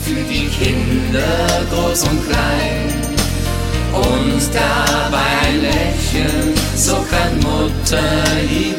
für die Kinder groß und klein. Und dabei ein Lächeln, so kann Mutter lieben.